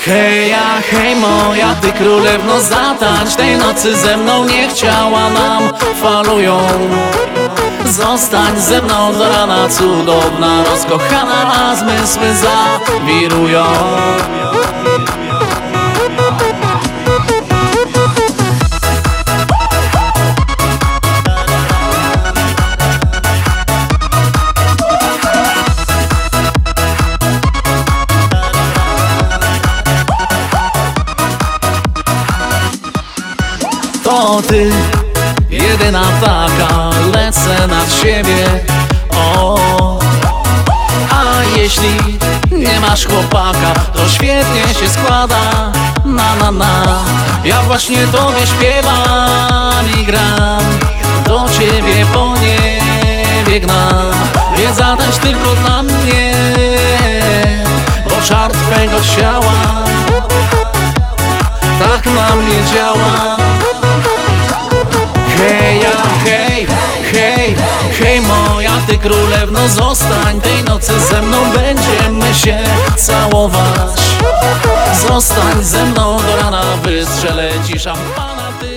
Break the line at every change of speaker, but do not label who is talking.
Heja, hej moja, ty królewno zatańcz. Tej nocy ze mną nie chciała, nam falują. Zostań ze mną do rana, cudowna, rozkochana, a zmysły zawirują. To ty, jedyna taka, lecę nad siebie. O, a jeśli nie masz chłopaka, to świetnie się składa. Na, ja właśnie tobie śpiewam i gram, do ciebie po niebie gnam. Więc zatańcz tylko dla mnie, bo czar twego ciała tak na mnie działa. Heja, hej, hej, hej moja, ty królewno zostań. Tej nocy ze mną będziemy się całować. Zostań ze mną do rana, wystrzelę ci szampana, ty